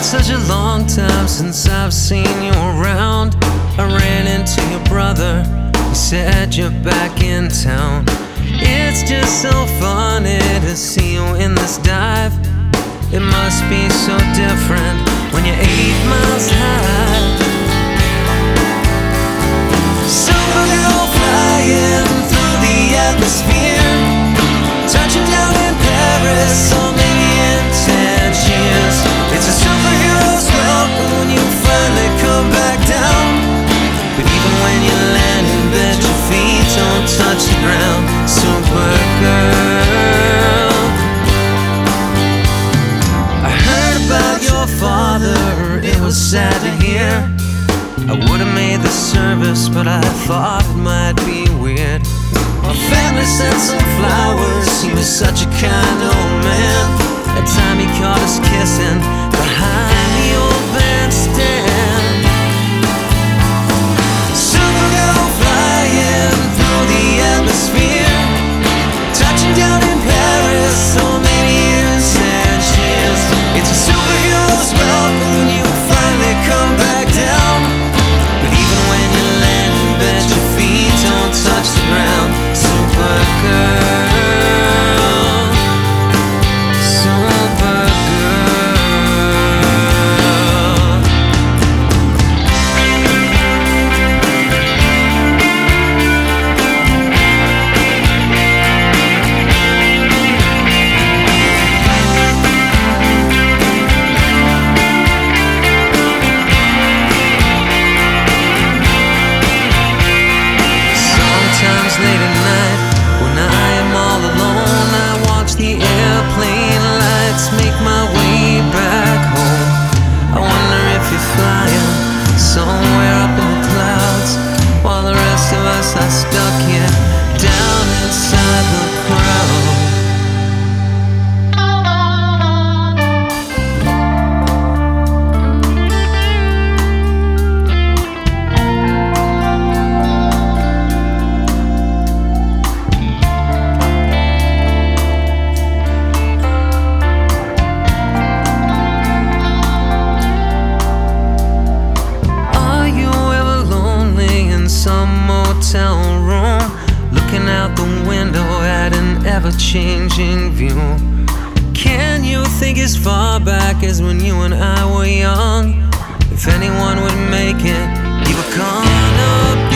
such a long time since I've seen you around. I ran into your brother, he said you're back in town. It's just so funny to see you in this dive. It must be so different when you're 8 miles high. Supergirl flying through the atmosphere, touching down in Paris, or maybe in Tangiers. It's a superhero's welcome when you finally come back down. But even when you land in bed, your feet don't touch the ground. Supergirl, I heard about your father, it was sad to hear. I would've made the service, but I thought it might be weird. My family sent some flowers, he was such a kind old man. That time he caught us kissing behind the old bandstand. Supergirl flying through the atmosphere, touching down in Paris, or maybe in Tangiers. It's a superhero's welcome when you finally come back down. But even when you land in bed, your feet don't touch the ground. Supergirl, late at night, when I am all alone, I watch the airplane lights make my way back home. I wonder if you're flying somewhere up in the clouds, while the rest of us are stuck here down inside the crowd. Hotel room, looking out the window at an ever-changing view. Can you think as far back as when you and I were young? If anyone would make it, you were gonna